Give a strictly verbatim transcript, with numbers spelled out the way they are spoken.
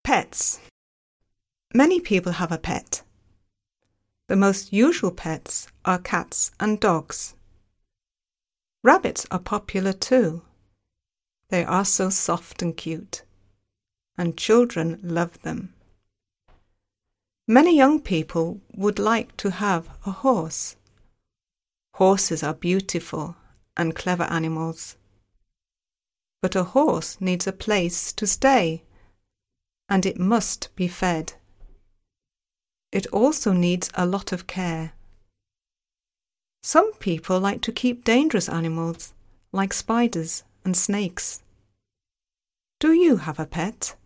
Pets. Many people have a pet. The most usual pets are cats and dogs. Rabbits are popular too. They are so soft and cute, and children love them. Many young people would like to have a horse. Horses are beautiful and clever animals. But a horse needs a place to stay, and it must be fed. It also needs a lot of care. Some people like to keep dangerous animals, like spiders and snakes. Do you have a pet?